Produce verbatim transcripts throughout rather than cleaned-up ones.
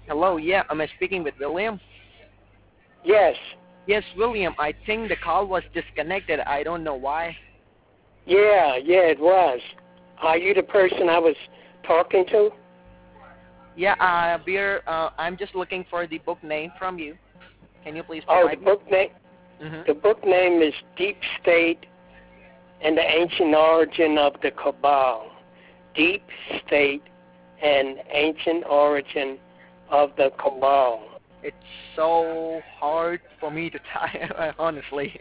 Hello, yeah, am I speaking with William? Yes. Yes, William, I think the call was disconnected. I don't know why. Yeah, yeah, it was. Are you the person I was talking to? Yeah, uh, we're, uh, I'm just looking for the book name from you. Can you please Oh, the provide me? book name. Mm-hmm. The book name is Deep State and the Ancient Origin of the Cabal. Deep State and Ancient Origin of the Cabal. It's so hard for me to type, honestly.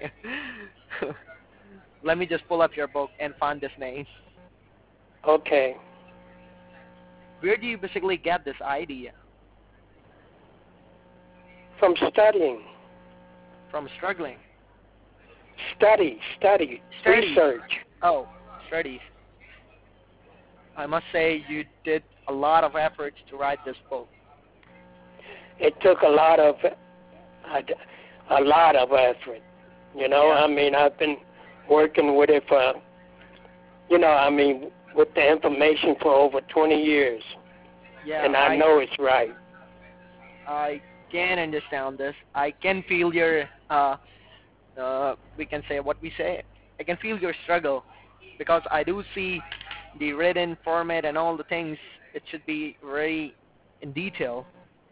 Let me just pull up your book and find this name. Okay. Where do you basically get this idea? From studying. From struggling? Study, study, Studies. research. Oh, studies. I must say you did a lot of efforts to write this book. It took a lot of a, a lot of effort. You know, Yeah. I mean, I've been working with it for, you know, I mean, with the information for over twenty years, Yeah, and I I know it's right. I can understand this. I can feel your uh uh we can say what we say. I can feel your struggle because I do see the written format and all the things. It should be very in detail.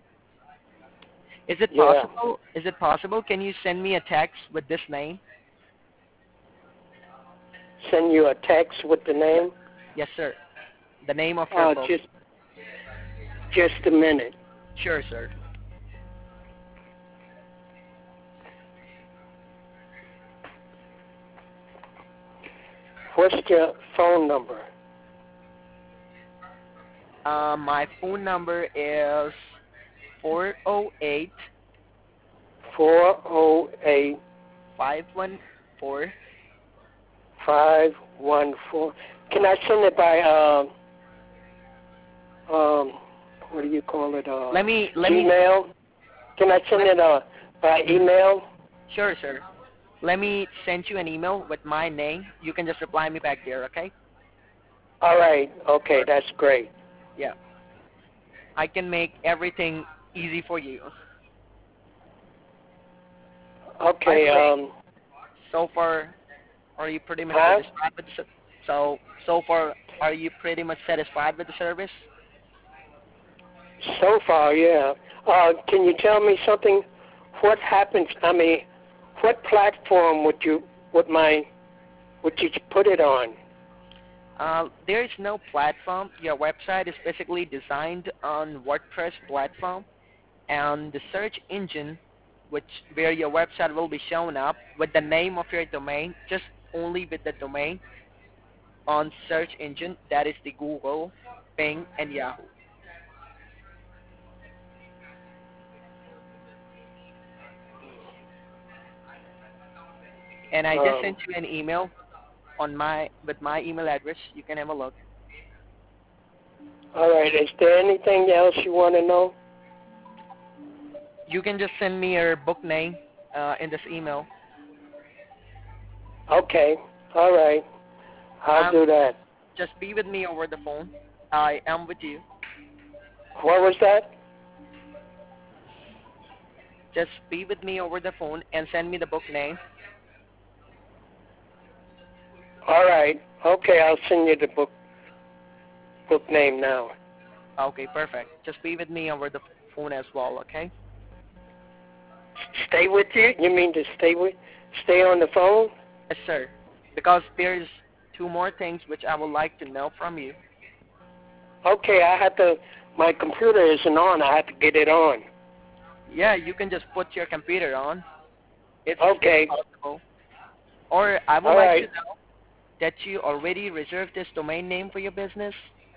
Is it Yeah. possible? Is it possible? Can you send me a text with this name? Send you a text with the Yeah. name. Yes, sir. The name of your Uh, book. just, just a minute. Sure, sir. What's your phone number? Uh, my phone number is four zero eight Four zero eight five one four. five one four. Can I send it by um um what do you call it? Uh, Let me let me Gmail. Can I send let, it uh by mhm. email? Sure, sir. Let me send you an email with my name. You can just reply me back there, okay? All right. Okay, Perfect. that's great. Yeah. I can make everything easy for you. By Okay. the way, Um. so far, are you pretty much Huh? satisfied with the ser- so so far are you pretty much satisfied with the service? So far, yeah. Uh, can you tell me something? What happens? I mean, what platform would you would my would you put it on? Uh, there is no platform. Your website is basically designed on WordPress platform, and the search engine, which where your website will be shown up with the name of your domain, just only with the domain on search engine, that is the Google, Bing, and Yahoo. And I just Um. sent you an email on my with my email address. You can have a look. All right. Is there anything else you want to know? You can just send me your book name uh, in this email. Okay. All right. I'll Um, do that. just be with me over the phone. I am with you. What was that? Just be with me over the phone and send me the book name. All right. Okay. I'll send you the book book name now. Okay, perfect. Just be with me over the phone as well, okay? Stay with you? You mean to stay with? Stay on the phone? Yes, sir. Because there's two more things which I would like to know from you. Okay. I have to. My computer isn't on. I have to get it on. Yeah, you can just put your computer on. It's it's Okay. possible. Or I would All like to right. know that you already reserved this domain name for your business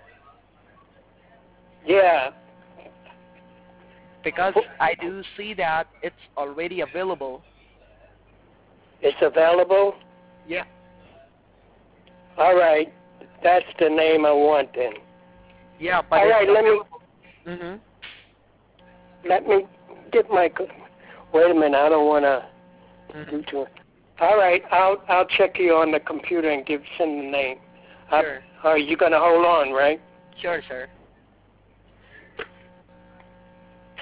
Yeah. because I do see that it's already available. It's available? Yeah. All right. That's the name I want then. Yeah, but All it's right, let me available. Mhm. let me get my co- wait a minute, I don't want to do Mhm. too. All right, I'll I'll check you on the computer and give send the name. Uh, Sure. are you going to hold on, right? Sure, sir.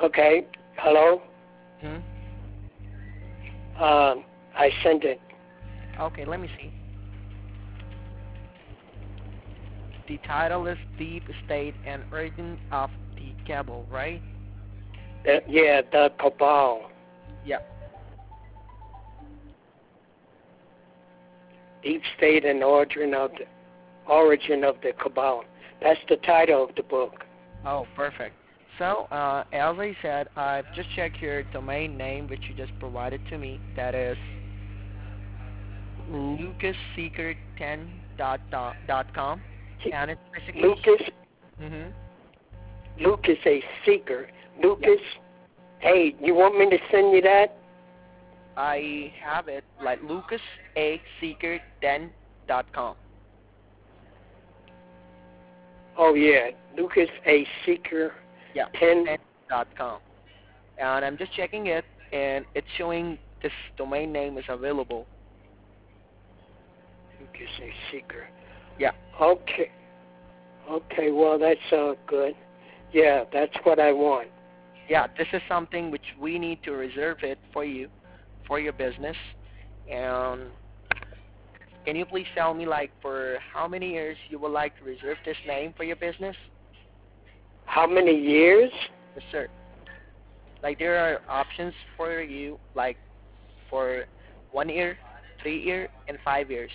Okay. Hello? Hmm? Um, I sent it. Okay, let me see. The title is Deep State and Origin of the Cabal, right? The, yeah, the Cabal. Yeah. Deep State and Origin of the Origin of the Cabal. That's the title of the book. Oh, perfect. So, uh, as I said, I've just checked your domain name, which you just provided to me. That is lucas seeker ten dot com, and it's basically. Lucas, Mhm. Lucas a seeker. Yeah. Lucas, hey, you want me to send you that? I have it like lucas a seeker ten dot com. Oh yeah, Lucas a seeker Yeah. ten. ten dot com. And I'm just checking it, and it's showing this domain name is available. Lucas a seeker. Yeah. Okay. Okay. Well, that's uh, good. Yeah, that's what I want. Yeah, this is something which we need to reserve it for you, for your business. And can you please tell me, like, for how many years you would like to reserve this name for your business? How many years? Yes, sir. Like, there are options for you, like, for one year, three year, and five years.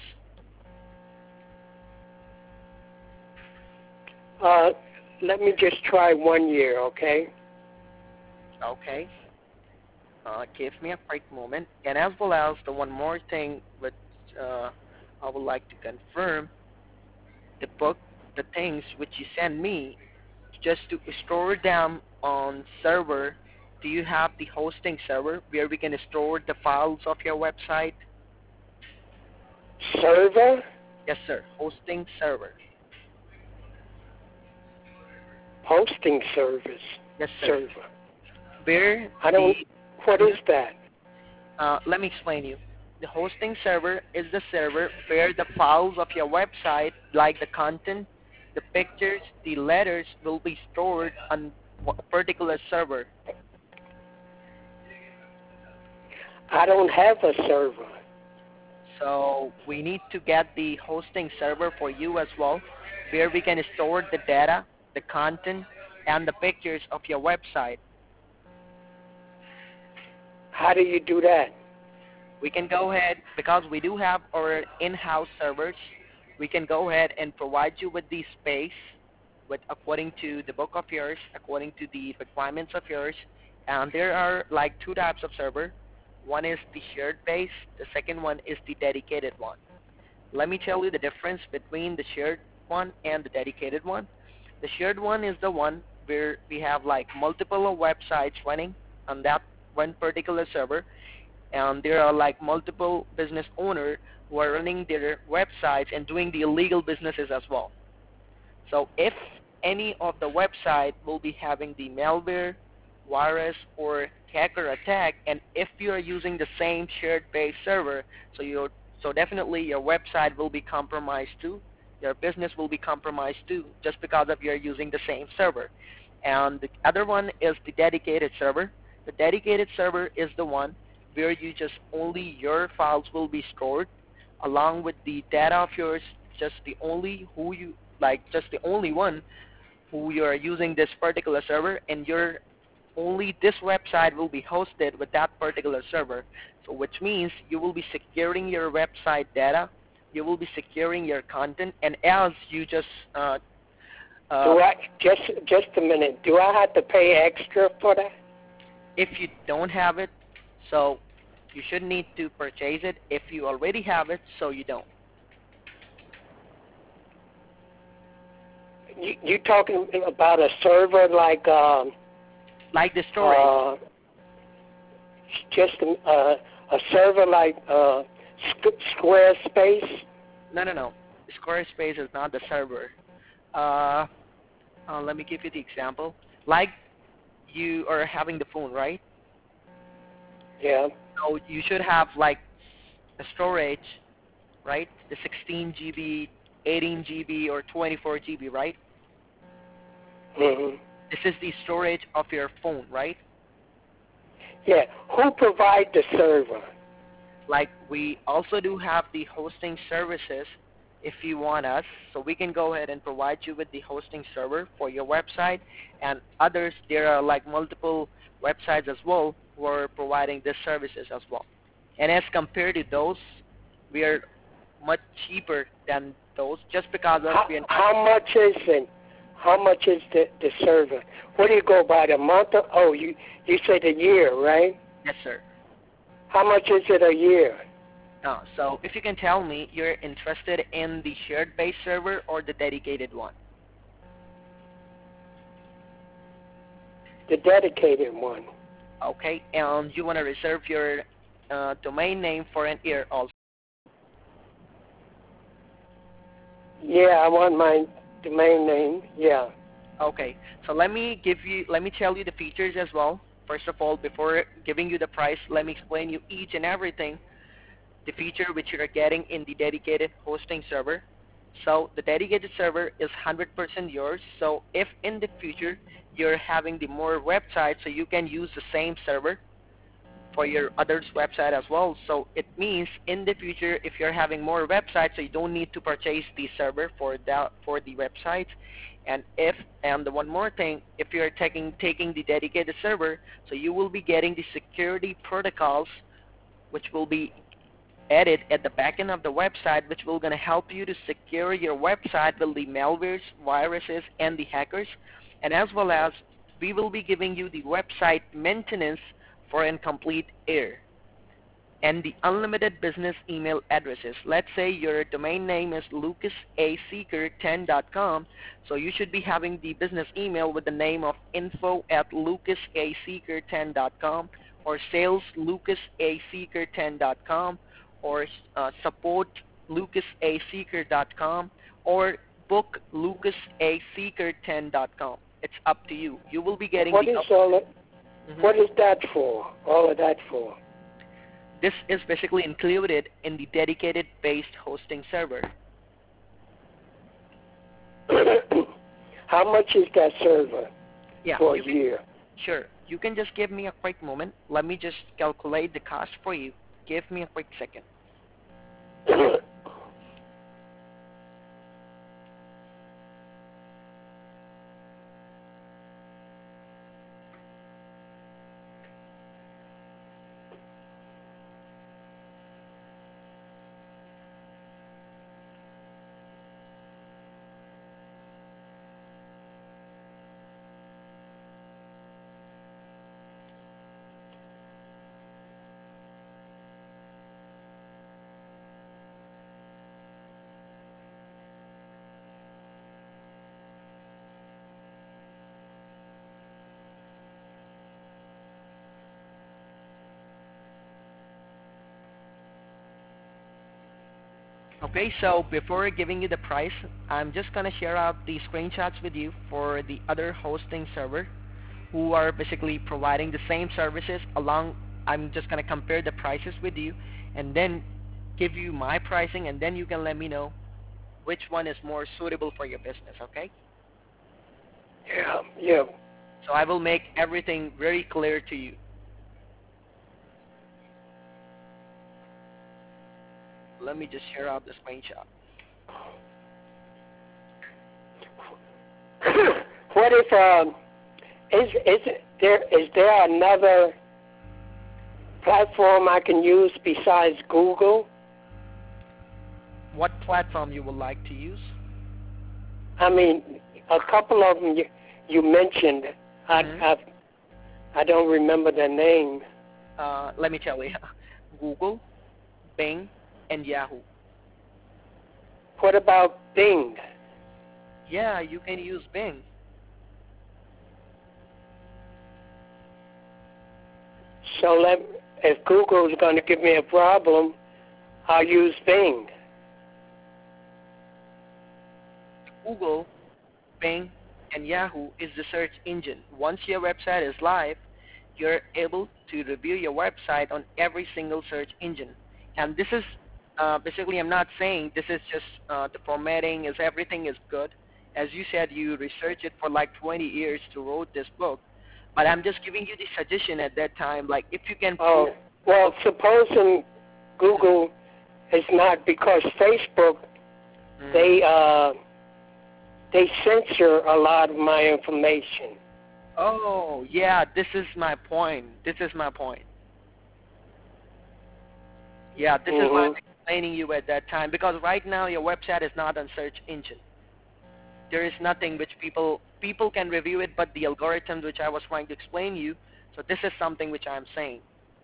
Uh, let me just try one year, okay? Okay. Uh, give me a quick moment. And as well as the one more thing which uh, I would like to confirm, the book, the things which you send me, just to store them on server. Do you have the hosting server where we can store the files of your website? Server? Yes, sir. Hosting server. Hosting service. Yes, sir. Server. Where I the don't. What is that? uh, let me explain you. The hosting server is the server where the files of your website, like the content, the pictures, the letters, will be stored on a particular server. I don't have a server. So we need to get the hosting server for you as well, where we can store the data, the content, and the pictures of your website. How do you do that? We can go ahead, because we do have our in-house servers, we can go ahead and provide you with the space with according to the book of yours, according to the requirements of yours. And there are like two types of server. One is the shared base, the second one is the dedicated one. Let me tell you the difference between the shared one and the dedicated one. The shared one is the one where we have like multiple websites running on that one particular server, and there are like multiple business owners who are running their websites and doing the illegal businesses as well. So if any of the website will be having the malware, virus, or hacker attack, and if you are using the same shared base server, so you so definitely your website will be compromised too. Your business will be compromised too, just because of you're using the same server. And the other one is the dedicated server. The dedicated server is the one where you just only your files will be stored along with the data of yours, just the only who you like just the only one who you are using this particular server, and your only this website will be hosted with that particular server. So which means you will be securing your website data, you will be securing your content, and as you just uh, uh, Do I just just a minute? Do I have to pay extra for that? if you don't have it, so you should need to purchase it. If you already have it, so you don't. You you talking about a server like um Like the storage. uh just a, uh, a server like uh Squarespace? No, no, no. Squarespace is not the server. Uh, uh, let me give you the example. Like you are having the phone, right? Yeah. So you should have like a storage, right? The sixteen gigabyte, eighteen gigabyte, or twenty-four gigabyte, right? Mhm. This is the storage of your phone, right? Yeah. Who provide the server? Like we also do have the hosting services if you want us, so we can go ahead and provide you with the hosting server for your website, and others, there are like multiple websites as well who are providing these services as well. And as compared to those, we are much cheaper than those just because of How, we are not. how much is it? How much is the, the server? What do you go by, the month? Or, oh, you you said a year, right? Yes, sir. How much is it a year? Uh, so if you can tell me, you're interested in the shared base server or the dedicated one? The dedicated one. Okay, and you want to reserve your uh, domain name for an year also. Yeah, I want my domain name. Yeah. Okay, so let me give you, let me tell you the features as well. First of all, before giving you the price, let me explain you each and everything, the feature which you are getting in the dedicated hosting server. So the dedicated server is one hundred percent yours. So if in the future you're having the more websites, so you can use the same server for your others website as well. So it means in the future, if you're having more websites, so you don't need to purchase the server for that for the websites. And if and the one more thing, if you're taking taking the dedicated server, so you will be getting the security protocols, which will be added at the back end of the website, which will going to help you to secure your website with the malwares, viruses, and the hackers. And as well as we will be giving you the website maintenance for a complete year. And the unlimited business email addresses. Let's say your domain name is lucas a seeker ten dot com, so you should be having the business email with the name of info at lucas a seeker ten dot com or sales lucas a seeker ten dot com or uh, support lucas a seeker dot com or book lucas a seeker ten dot com. It's up to you. You will be getting What the is all it? Mhm. What is that for? All of that for? This is basically included in the dedicated based hosting server. How much is that server Yeah, for a you can, year? sure. You can just give me a quick moment. Let me just calculate the cost for you. Give me a quick second. Okay, so before giving you the price, I'm just going to share out the screenshots with you for the other hosting server who are basically providing the same services along. I'm just going to compare the prices with you and then give you my pricing, and then you can let me know which one is more suitable for your business, okay? Yeah, yeah. So I will make everything very clear to you. Let me just share out the screenshot. What if um is is there is there another platform I can use besides Google? What platform you would like to use? I mean, a couple of them you, you mentioned. I Mhm. I I don't remember the name. Uh, let me tell you. Google, Bing, and Yahoo. What about Bing? Yeah, you can use Bing. So let if Google is going to give me a problem, I'll use Bing. Google, Bing, and Yahoo is the search engine. Once your website is live, you're able to review your website on every single search engine. And this is uh, basically, I'm not saying this is just uh, the formatting is everything is good. As you said, you researched it for like twenty years to wrote this book. But I'm just giving you the suggestion at that time, like if you can prove. Oh, well, supposing Google is not, because Facebook, Mm. they uh, they censor a lot of my information. Oh, yeah, this is my point. This is my point. Yeah, this is why I'm Mm-hmm. explaining you at that time, because right now your website is not on search engine. There is nothing which people people can review it, but the algorithms which I was trying to explain you. So this is something which I'm saying.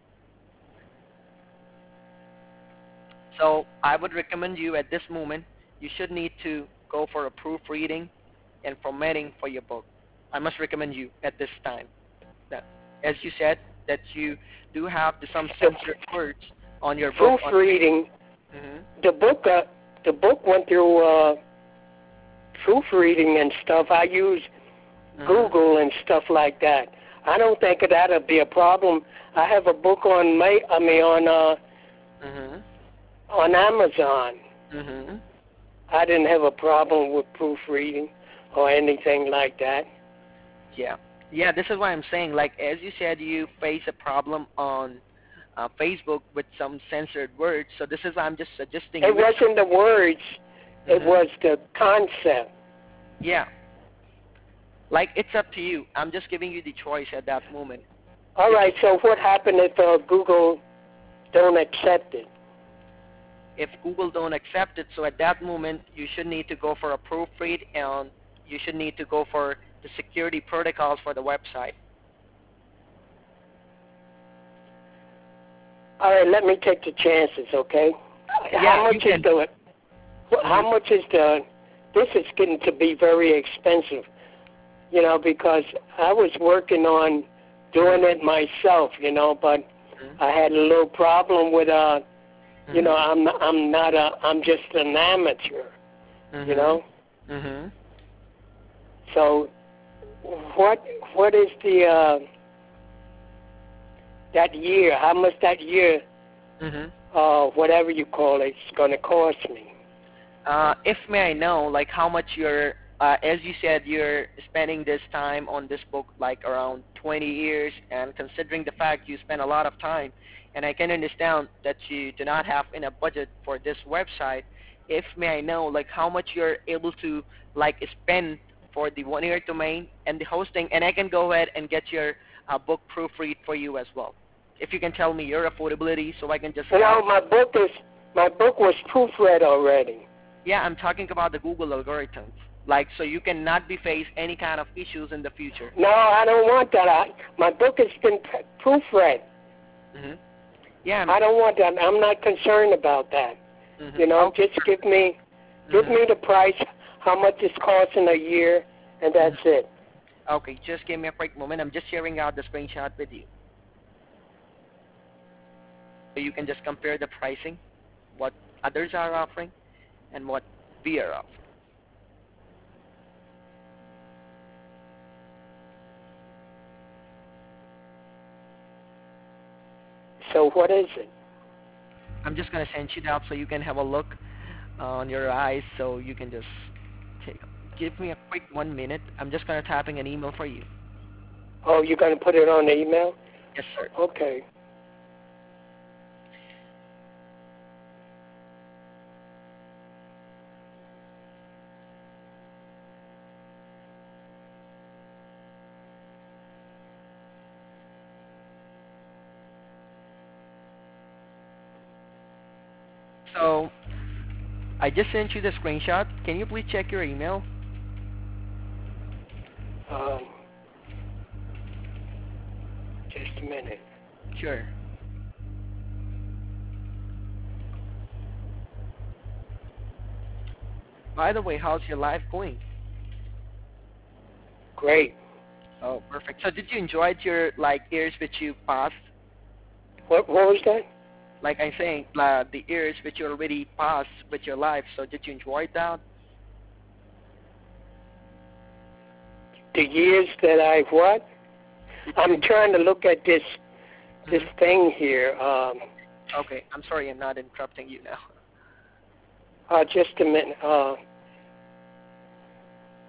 So I would recommend you at this moment, you should need to go for a proofreading and formatting for your book. I must recommend you at this time. That, as you said, that you do have some censored words on your book. Proofreading. Mm-hmm. The book, uh, the book went through uh, proofreading and stuff. I use Mm-hmm. Google and stuff like that. I don't think that'll be a problem. I have a book on my, I mean on uh, Mm-hmm. on Amazon. Mm-hmm. I didn't have a problem with proofreading or anything like that. Yeah. Yeah, this is why I'm saying, like, as you said, you face a problem on uh, Facebook with some censored words. So this is why I'm just suggesting. It wasn't the words. Mm-hmm. It was the concept. Yeah. Like, it's up to you. I'm just giving you the choice at that moment. All right, so what happened if uh, Google don't accept it? If Google don't accept it, so at that moment, you should need to go for a proofread, and you should need to go for the security protocols for the website. All right, let me take the chances, okay? Yeah, how much you is can. the? How much is the? This is getting to be very expensive, you know, because I was working on doing it myself, you know, but Mm-hmm. I had a little problem with, uh, Mm-hmm. you know, I'm I'm not a, I'm just an amateur, Mm-hmm. you know. Mm-hmm. So, what what is the uh, that year? How much that year? Mm-hmm. Uh, whatever you call it, is going to cost me. Uh, if may I know, like how much you're, uh, as you said, you're spending this time on this book, like around twenty years, and considering the fact you spend a lot of time, and I can understand that you do not have enough budget for this website. If may I know, like how much you're able to like spend for the one-year domain and the hosting, and I can go ahead and get your uh, book proofread for you as well. If you can tell me your affordability, so I can just. Well, my book is my book was proofread already. Yeah, I'm talking about the Google algorithms. Like, so you cannot be face any kind of issues in the future. No, I don't want that. I, my book has been p- proofread. Mm-hmm. Yeah. I'm, I don't want that. I'm not concerned about that. mm-hmm. You know, Okay. just give me give Mm-hmm. me the price, how much it's costing a year, and that's Mm-hmm. it. Okay, just give me a quick moment. I'm just sharing out the screenshot with you. So you can just compare the pricing, what others are offering, and what we are offering. So what is it? I'm just going to send it out so you can have a look on your eyes, so you can just take. Give me a quick one minute. I'm just going to typing an email for you. Oh, you're going to put it on the email? Yes, sir. Okay. So I just sent you the screenshot. Can you please check your email? Um, just a minute. Sure. By the way, how's your life going? Great. Oh, perfect. So did you enjoy your like years which you passed? What what was that? Like I'm saying, uh, the years which you already passed with your life. So did you enjoy that? The years that I what? I'm trying to look at this this Mm-hmm. thing here. Um, Okay, I'm sorry, I'm not interrupting you now. uh, just a minute. Uh,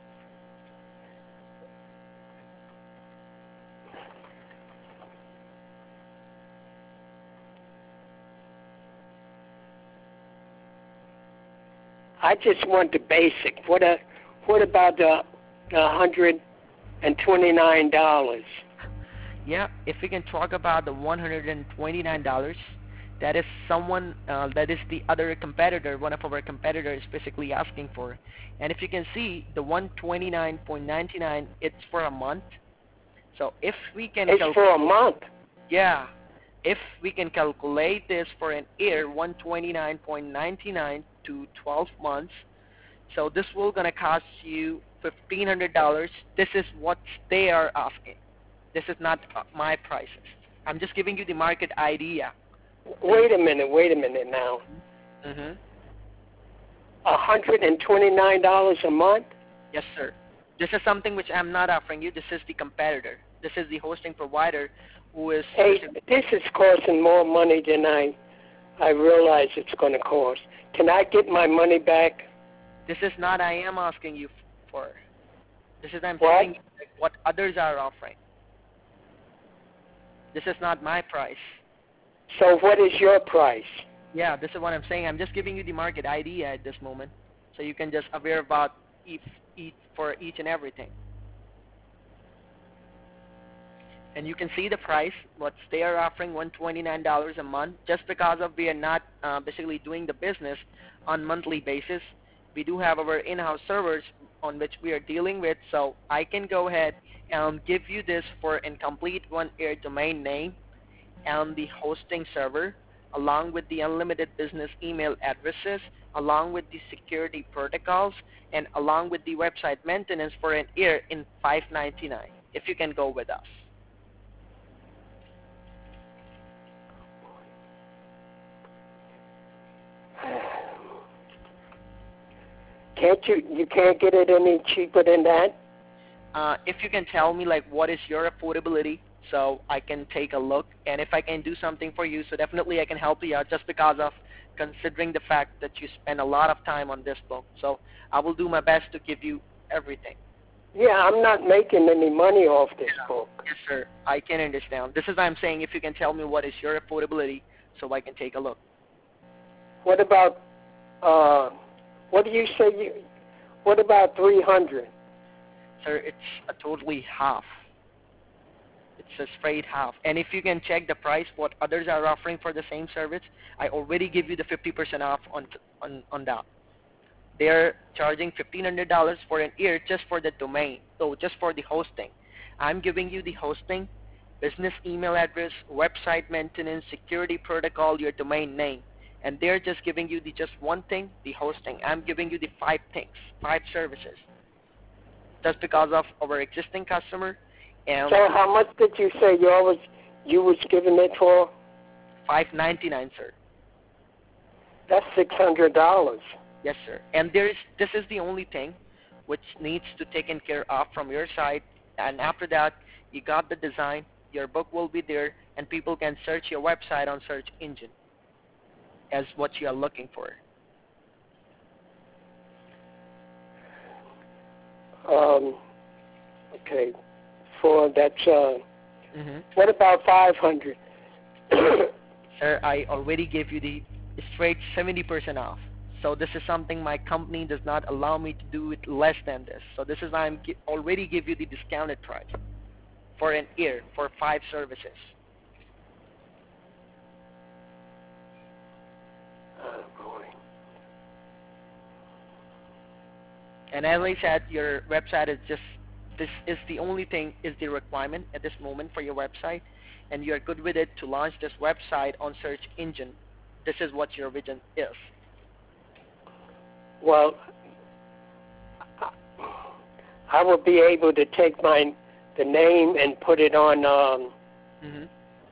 I just want the basic. What a, what about the the one hundred twenty-nine dollars? Yeah, if we can talk about the one hundred twenty-nine dollars, that is someone, uh, that is the other competitor, one of our competitors basically asking for. And if you can see, the one hundred twenty-nine ninety-nine, it's for a month. So if we can... It's for a month? Yeah. If we can calculate this for an year, one hundred twenty-nine ninety-nine to twelve months, so this will going to cost you fifteen hundred dollars. This is what they are asking. This is not uh, my prices. I'm just giving you the market idea. Wait a minute, wait a minute now. Mm-hmm. one hundred twenty-nine dollars a month? Yes, sir. This is something which I'm not offering you. This is the competitor. This is the hosting provider who is... Hey, this is costing more money than I I realize it's going to cost. Can I get my money back? This is not I am asking you for. This is I'm what? telling you what others are offering. This is not my price. So what is your price? Yeah, this is what I'm saying. I'm just giving you the market idea at this moment, so you can just aware about each, each for each and everything. And you can see the price, what they are offering, one hundred twenty-nine dollars a month, just because of we are not uh, basically doing the business on monthly basis. We do have our in-house servers on which we are dealing with, so I can go ahead and give you this for a complete one-year domain name and the hosting server, along with the unlimited business email addresses, along with the security protocols, and along with the website maintenance for an year in five ninety-nine, if you can go with us. Can't you, you can't get it any cheaper than that? Uh, if you can tell me like what is your affordability, so I can take a look, and if I can do something for you, so definitely I can help you out, just because of considering the fact that you spend a lot of time on this book. So I will do my best to give you everything. Yeah, I'm not making any money off this yeah. book. Yes, sir. I can understand. This is what I'm saying. If you can tell me what is your affordability, so I can take a look. What about, uh, what do you say you, what about three hundred? Sir, it's a totally half. It's a straight half. And if you can check the price, what others are offering for the same service, I already give you the fifty percent off on, on, on that. They're charging fifteen hundred dollars for an year just for the domain, so just for the hosting. I'm giving you the hosting, business email address, website maintenance, security protocol, your domain name. And they're just giving you the just one thing, the hosting. I'm giving you the five things, five services. Just because of our existing customer. And so how much did you say you always you was giving it for? five ninety-nine, sir. That's six hundred dollars. Yes, sir. And there is this is the only thing which needs to taken care of from your side. And after that, you got the design. Your book will be there, and people can search your website on search engine as what you are looking for. Um. Okay. For that's uh. Mm-hmm. What about five hundred? Sir, I already gave you the straight seventy percent off. So this is something my company does not allow me to do it less than this. So this is I'm gi- already give you the discounted price for an year for five services. Oh boy. And as I said, your website is just this is the only thing is the requirement at this moment for your website, and you are good with it to launch this website on search engine. This is what your vision is. Well, I will be able to take my the name and put it on. Um, Mhm.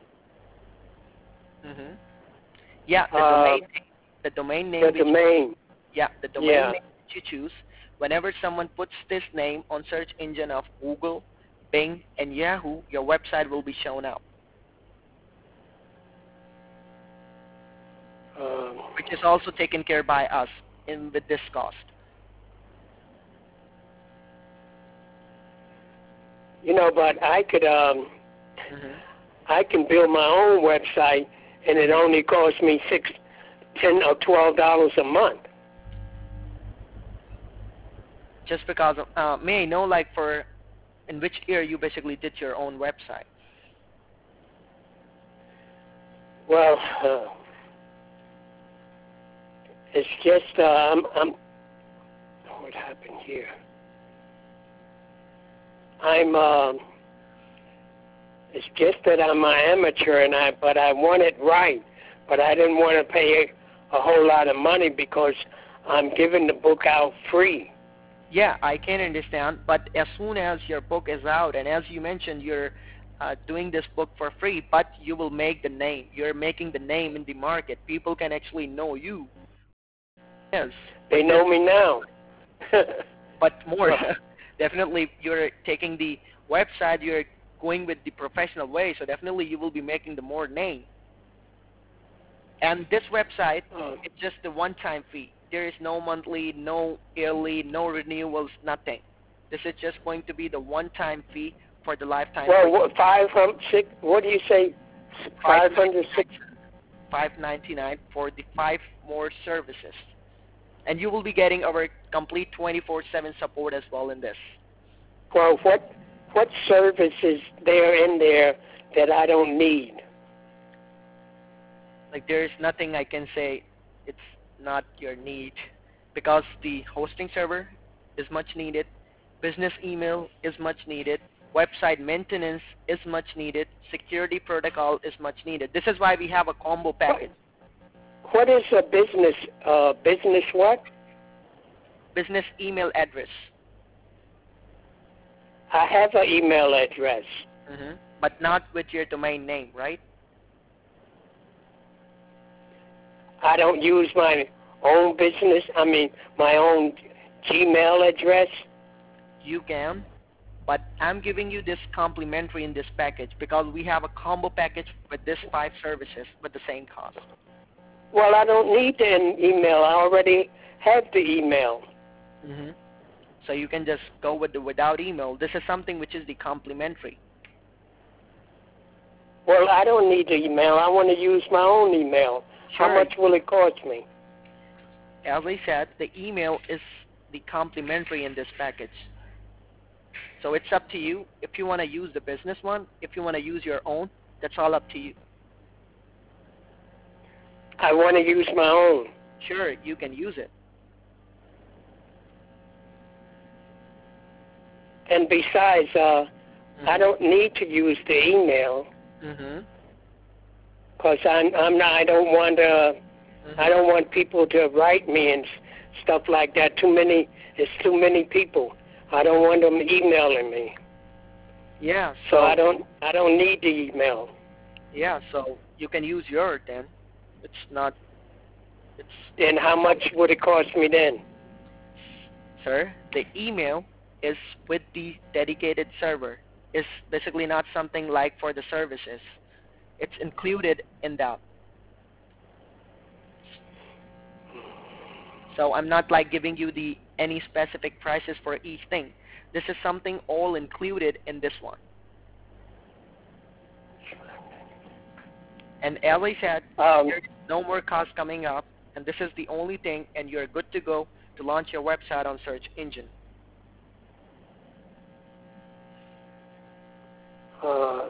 Mhm. Yeah, the uh, domain the domain name. The which- domain. Yeah, the domain Yeah. name that you choose. Whenever someone puts this name on search engine of Google, Bing, and Yahoo, your website will be shown up, Um, which is also taken care by us in with this cost. you know, but I could um, Mhm. I can build my own website, and it only costs me six, ten, or twelve dollars a month. Just because, of, uh, may I know, like, for in which year you basically did your own website? Well, uh, it's just uh, I'm, I'm. What happened here? I'm. Uh, it's just that I'm an amateur, and I but I want it right. But I didn't want to pay a, a whole lot of money because I'm giving the book out free. Yeah, I can understand, but as soon as your book is out, and as you mentioned, you're uh, doing this book for free, but you will make the name. You're making the name in the market. People can actually know you. Yes. They know me now. But more, definitely you're taking the website, you're going with the professional way, so definitely you will be making the more name. And this website, Oh. it's just a one-time fee. There is no monthly, no yearly, no renewals, nothing. This is just going to be the one-time fee for the lifetime. Well, what, five hundred six. What do you say? Five hundred six. five ninety-nine for the five more services, and you will be getting our complete twenty-four seven support as well in this. Well, what what services there in there that I don't need? Like, there is nothing I can say it's not your need, because the hosting server is much needed, business email is much needed, website maintenance is much needed, security protocol is much needed. This is why we have a combo package. What is a business, uh, business what? Business email address. I have an email address. Mm-hmm. But not with your domain name, right? I don't use my own business, I mean, my own Gmail address. You can, but I'm giving you this complimentary in this package because we have a combo package with this five services with the same cost. Well, I don't need an email. I already have the email. Mm-hmm. So you can just go with the without email. This is something which is the complimentary. Well, I don't need the email. I want to use my own email. Sure. How much will it cost me? As I said, the email is the complimentary in this package. So it's up to you. If you want to use the business one, if you want to use your own, that's all up to you. I want to use my own. Sure, you can use it. And besides, uh, mm-hmm. I don't need to use the email. Mm-hmm. Cause I'm, I'm not. I don't want. Uh, mm-hmm. I don't want people to write me and stuff like that. Too many. It's too many people. I don't want them emailing me. Yeah. So, so I don't. I don't need the email. Yeah. So you can use yours then. It's not. It's. Then how much would it cost me then? Sir, the email is with the dedicated server. It's basically not something like for the services. It's included in that. So I'm not like giving you the any specific prices for each thing. This is something all included in this one. And as I said, um, there's no more cost coming up, and this is the only thing, and you're good to go to launch your website on search engine. Uh,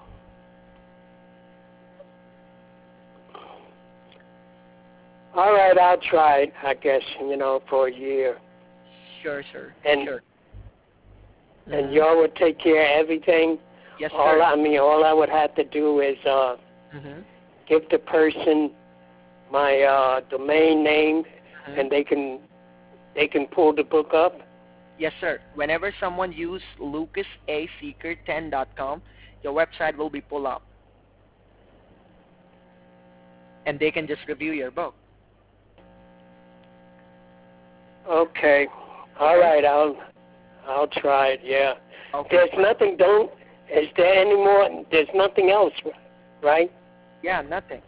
all right, I'll try it, I guess, you know, for a year. Sure, sir. And, sure. And mm-hmm. y'all would take care of everything? Yes, all sir. I mean, all I would have to do is uh, mm-hmm. give the person my uh, domain name, mm-hmm. and they can they can pull the book up? Yes, sir. Whenever someone uses lucas a seeker ten dot com, your website will be pulled up. And they can just review your book. Okay. All okay. right, I'll I'll try it, yeah. Okay. There's nothing, don't, is there any more, there's nothing else, right? Yeah, nothing.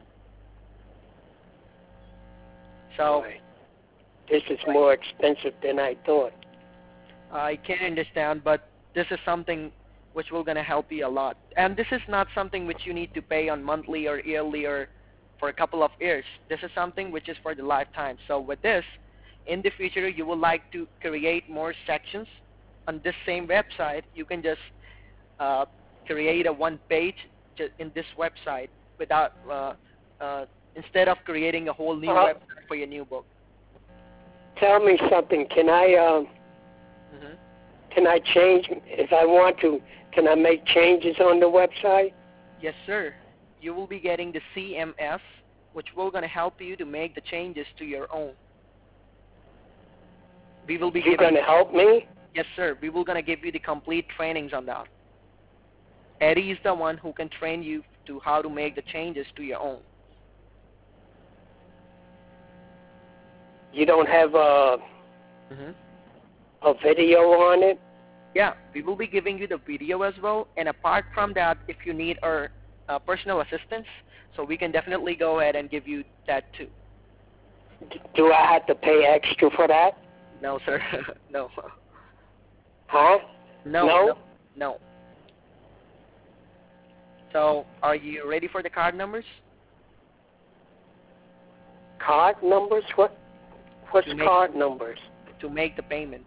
So, right. This is more expensive than I thought. I can understand, but this is something which will going to help you a lot. And this is not something which you need to pay on monthly or yearly or for a couple of years. This is something which is for the lifetime. So with this, in the future you would like to create more sections on this same website, you can just uh, create a one page in this website without uh, uh, instead of creating a whole new Uh, website for your new book. Tell me something. Can I uh, hmm can I change if I want to? Can I make changes on the website? Yes, sir. You will be getting the C M S, which will going to help you to make the changes to your own. We will be You're giving. going to help me? Yes, sir. We will going to give you the complete trainings on that. Eddie is the one who can train you to how to make the changes to your own. You don't have a hmm a video on it? Yeah, we will be giving you the video as well. And apart from that, if you need our uh, personal assistance, so we can definitely go ahead and give you that too. D- Do I have to pay extra for that? No, sir. no. Huh? No, No? no, no. So, are you ready for the card numbers? Card numbers? What? What's To make card numbers? to make the payment.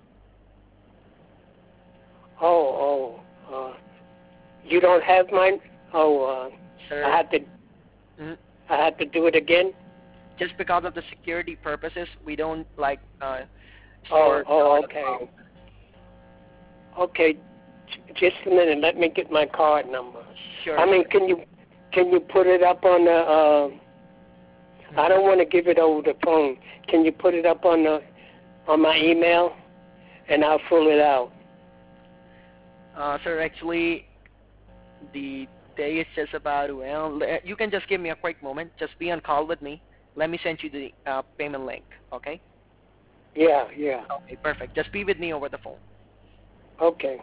Oh, oh. Uh, you don't have mine? Oh, uh, Sir, I have to. mhm. I have to do it again. just because of the security purposes, we don't like uh, Oh, store. oh, okay. Okay. J- Just a minute. Let me get my card number. Sure. I mean, can you can you put it up on the? Uh, I don't want to give it over the phone. Can you put it up on the on my email, and I'll fill it out. Uh, sir, actually, the day is just about, well, le- you can just give me a quick moment. Just be on call with me. Let me send you the uh, payment link, okay? Yeah, yeah. Okay, perfect. Just be with me over the phone. Okay.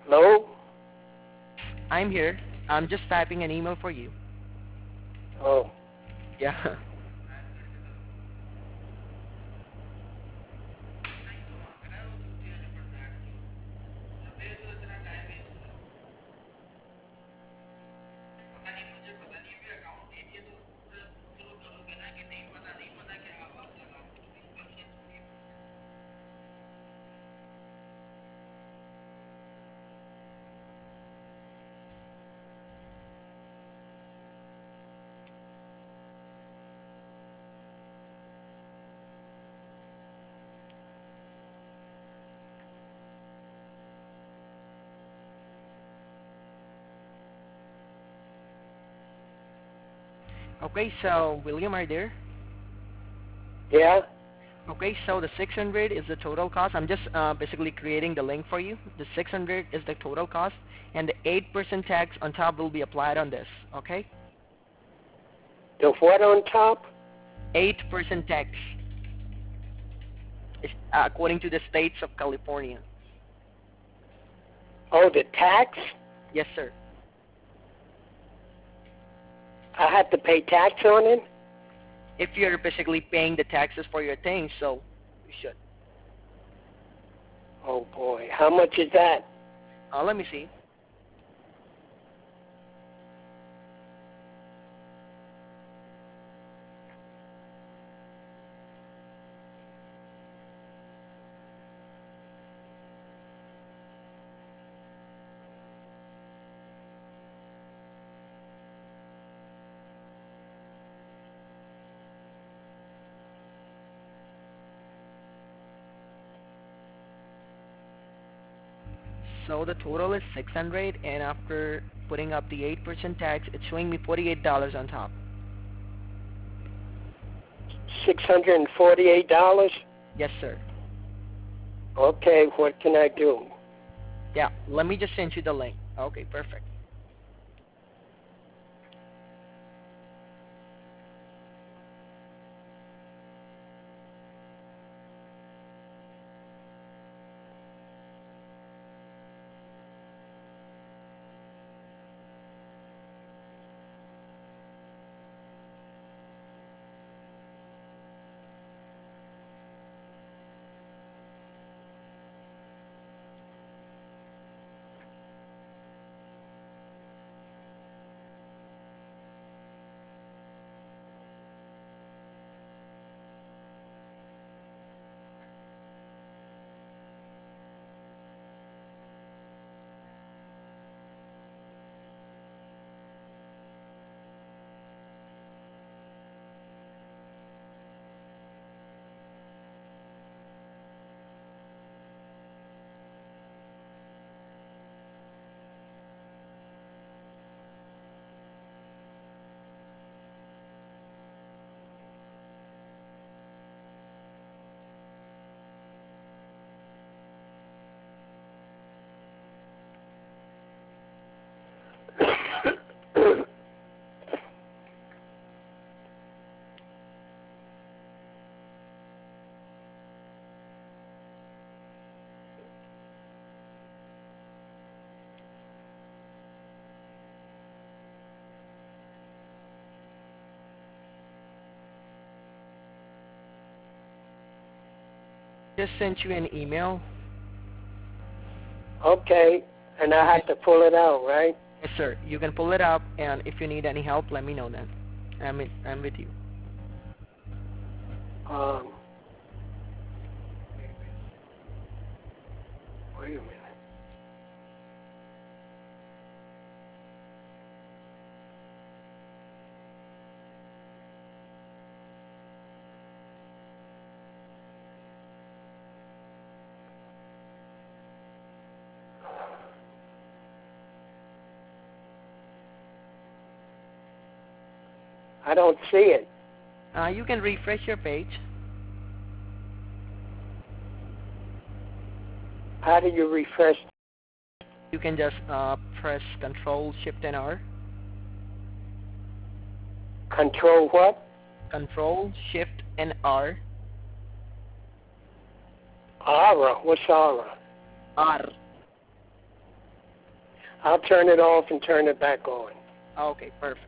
Hello? I'm here. I'm just typing an email for you. Oh. Yeah. Okay, so William, are you there? Yeah? Okay, so the six hundred is the total cost. I'm just uh, basically creating the link for you. The six hundred is the total cost, and the eight percent tax on top will be applied on this, okay? The what on top? eight percent tax, is, uh, according to the states of California. Oh, the tax? Yes, sir. I have to pay tax on it? If you're basically paying the taxes for your things, so you should. Oh boy, how much is that? Uh, let me see. So the total is six hundred, and after putting up the eight percent tax, it's showing me forty-eight dollars on top. six hundred forty-eight dollars? Yes, sir. Okay, what can I do? Yeah, let me just send you the link. Okay, perfect. Just sent you an email. Okay, and I have to pull it out, right? Yes, sir. You can pull it up, and if you need any help, let me know then. I'm in, I'm with you. Um, wait a minute. I don't see it. Uh, you can refresh your page. How do you refresh? You can just uh, press Control Shift and R. Control what? Control Shift and R. Aura. What's Aura? R. I'll turn it off and turn it back on. Okay, perfect.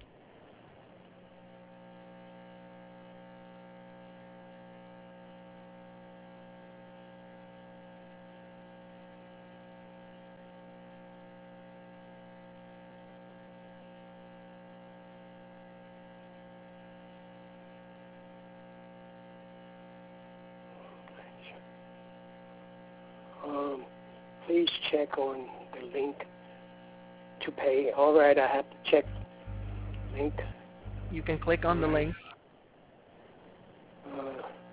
Um, please check on the link to pay. All right, I have to check link. You can click on the link. Uh,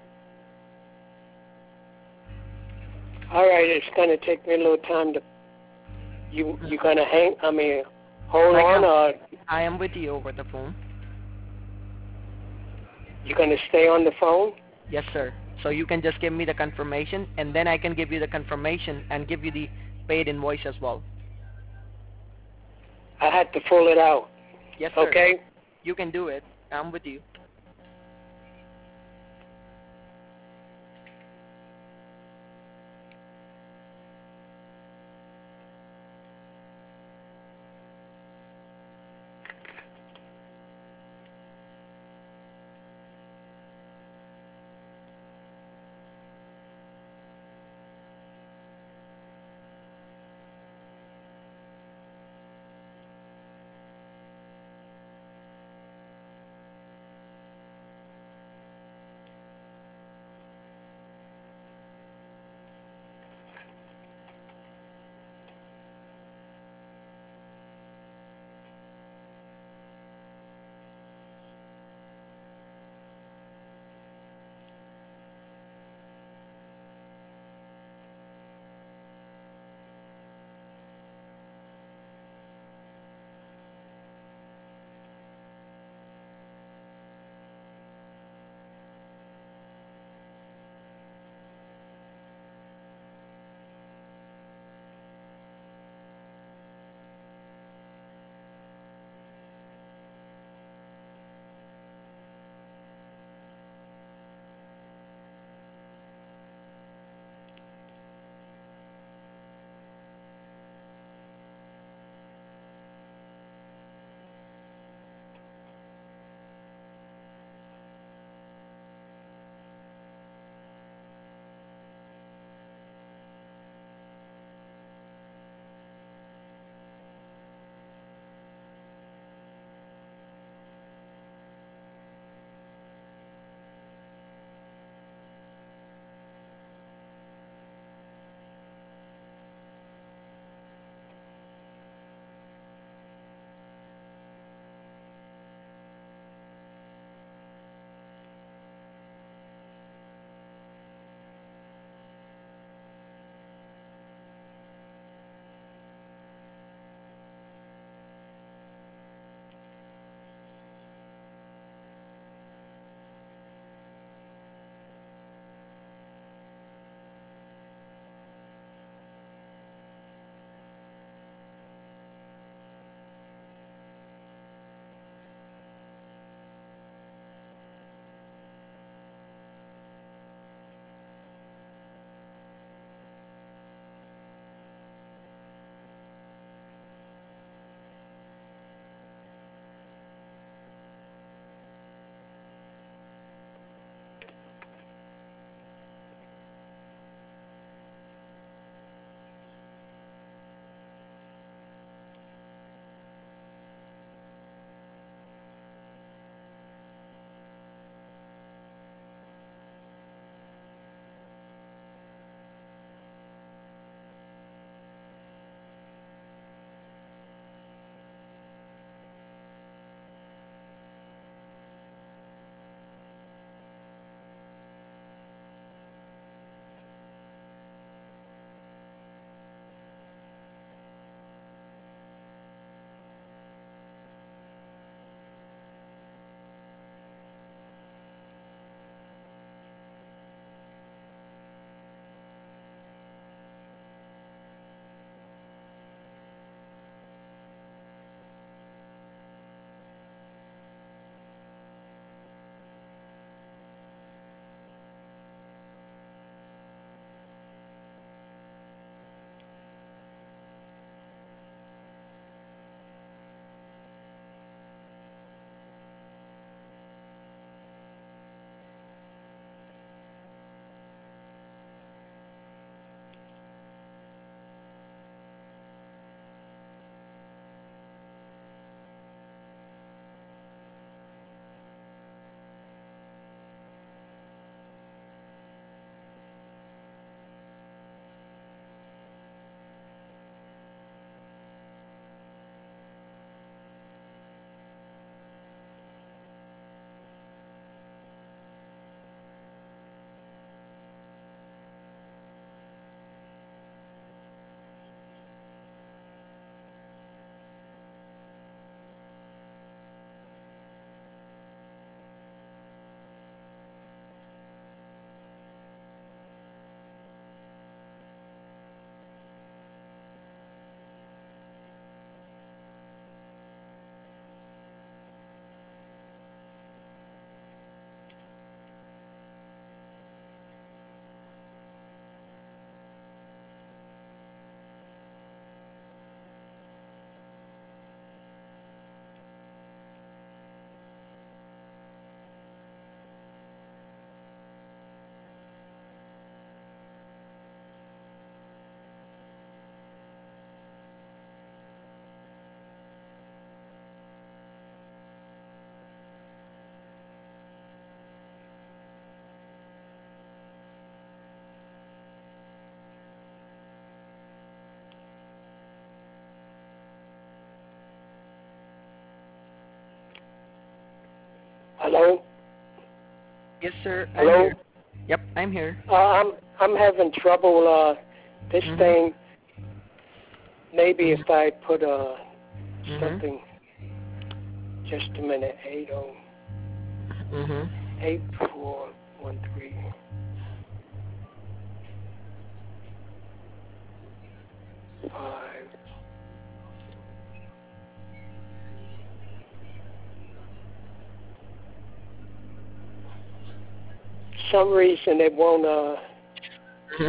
all right, it's going to take me a little time to. You you going to hang? I mean, hold Right on, now, or I am with you over the phone. you going to stay on the phone? Yes, sir. So you can just give me the confirmation, and then I can give you the confirmation and give you the paid invoice as well. I had to pull it out. Yes, sir. Okay. You can do it. I'm with you. Hello? Yes, sir. I'm Hello? here. Yep, I'm here. Uh, I'm I'm having trouble. Uh, this Mhm. thing. Maybe Mhm. if I put uh Mhm. something. Just a minute. Eight oh Mhm. eight four one three five. Some reason it won't. Uh, Mhm.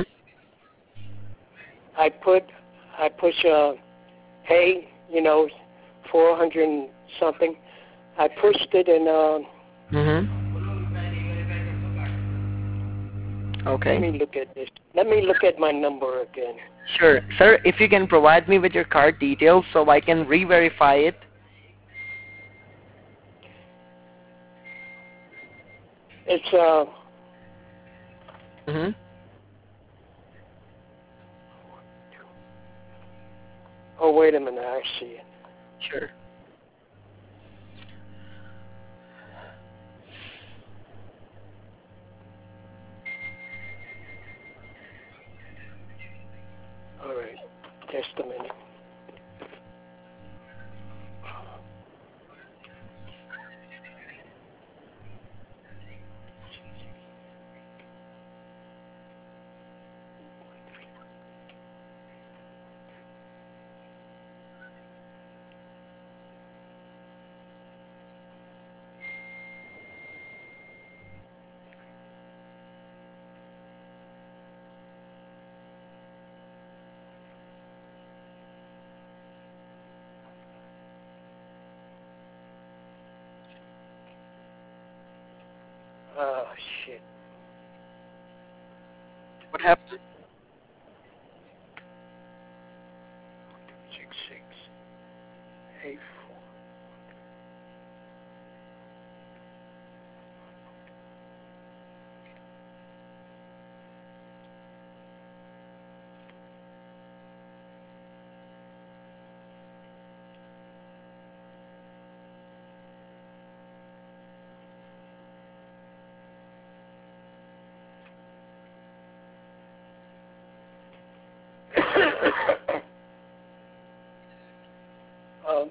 I put I push uh hey, you know, four hundred and something. I pushed it and uh, Mhm. let Okay. me look at this. Let me look at my number again. Sure, sir. If you can provide me with your card details so I can re-verify it. It's uh Mhm. oh wait a minute, I see it. Sure. All right, just a minute. Oh shit. What happened? Six six eight four. um,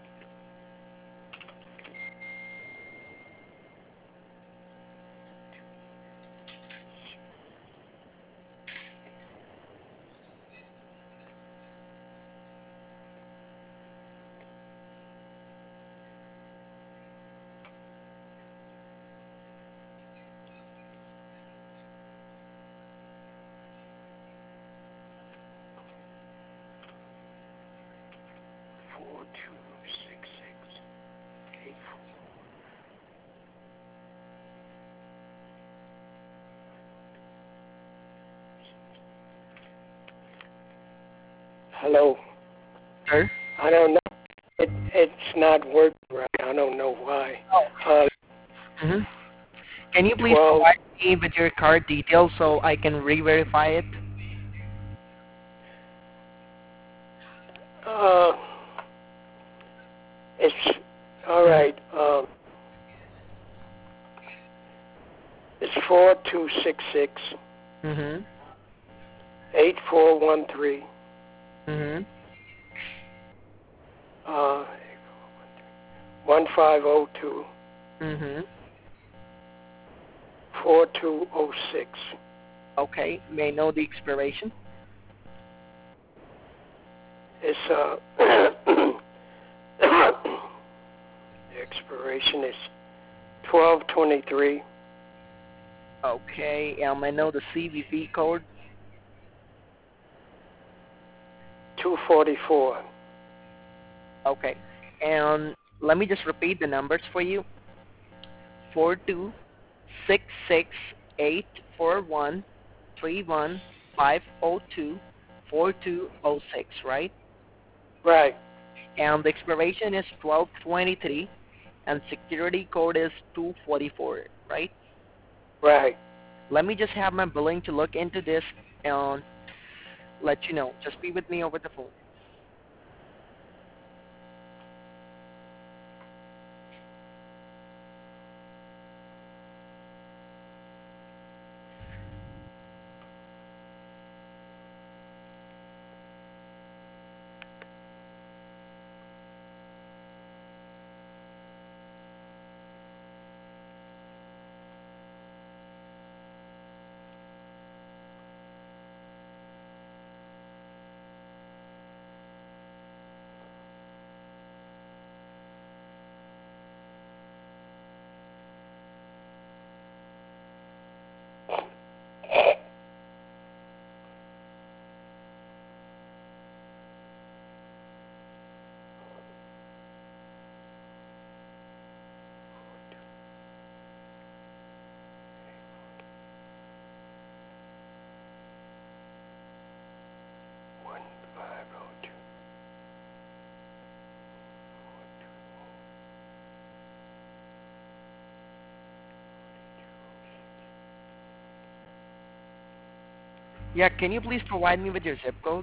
four two six six eight four. Hello. Sir? I don't know. It it's not working right. I don't know why. Oh. Uh, Mhm. Can you please twelve. provide me with your card details so I can re-verify it? Uh, it's all right. Um, it's four two six six Mhm. eight four one three. Mhm. Uh, one five zero two Mhm. four two zero six. Okay. May I know the expiration? It's uh, the expiration is twelve twenty three. Okay. Um, I know the C V V code. two forty four. Okay. And let me just repeat the numbers for you. Four two six six eight four one three one five zero two four two zero six, right? Right, And the expiration is twelve twenty-three, and security code is two forty-four, right? right. Let me just have my billing to look into this and let you know. Just be with me over the phone. Yeah, can you please provide me with your zip code?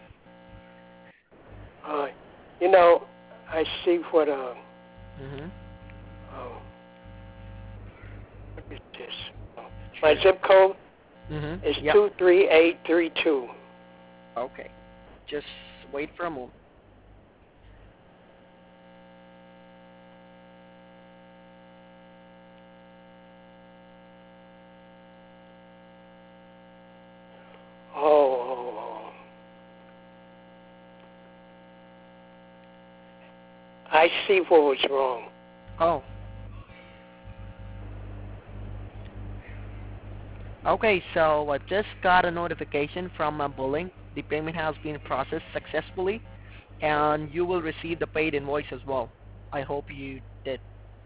Uh, you know, I see what, uh, Mm-hmm. oh, what is this? Oh, my Sure. zip code Mm-hmm. is Yep. two three eight three two. Okay. Just wait for a moment. Oh, oh, oh. I see what was wrong. Oh. Okay, so I just got a notification from my billing. The payment has been processed successfully, and you will receive the paid invoice as well. I hope you did.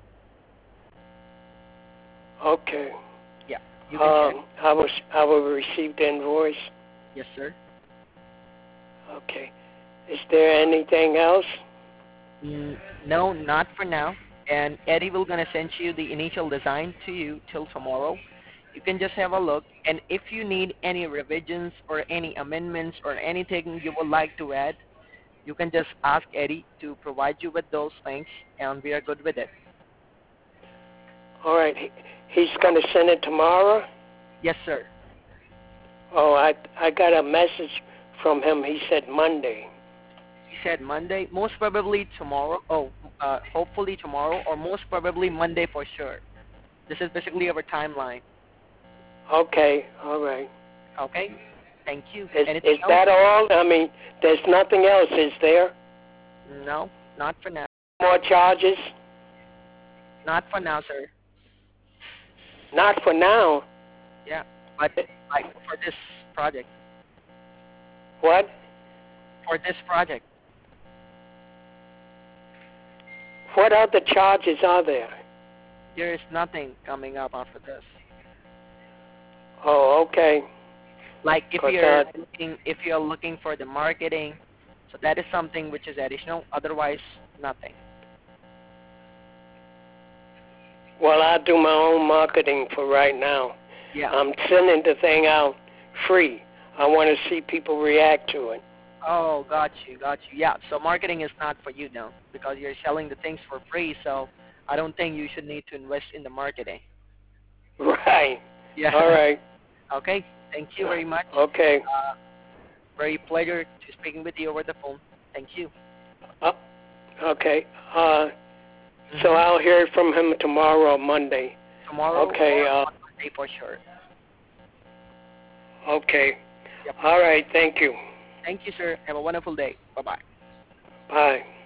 Okay. Yeah, you can check. Um, I was I will receive the invoice. Yes, sir. Okay. Is there anything else? Mm, no, not for now. And Eddie will gonna send you the initial design to you till tomorrow. You can just have a look, and if you need any revisions or any amendments or anything you would like to add, you can just ask Eddie to provide you with those things, and we are good with it. All right. He, he's going to send it tomorrow. Yes, sir. Oh, I I got a message from him. He said Monday. He said Monday, most probably tomorrow. Oh, uh, hopefully tomorrow, or most probably Monday for sure. This is basically our timeline. Okay. All right. Okay. Thank you. Is Anything is else? that all? I mean, there's nothing else, is there? No, not for now. More charges? Not for now, sir. Not for now. Yeah, but like for this project, What? for this project, What other charges are there? there is nothing coming up after this. Oh, okay. Like if 'Cause you're uh, looking, if you're looking for the marketing, so that is something which is additional. Otherwise, nothing. well, I do my own marketing for right now. Yeah. I'm sending the thing out free. I want to see people react to it. Oh, got you, got you. Yeah. So marketing is not for you now because you're selling the things for free. So I don't think you should need to invest in the marketing. Right. Yeah. All right. Okay. Thank you very much. Okay. Uh, very pleasure to speaking with you over the phone. Thank you. Uh, okay. Uh, Mm-hmm. so I'll hear from him tomorrow or Monday. Tomorrow Okay. or Uh, on Monday for sure. okay. Yep. All right. Thank you. Thank you, sir. Have a wonderful day. Bye-bye. Bye.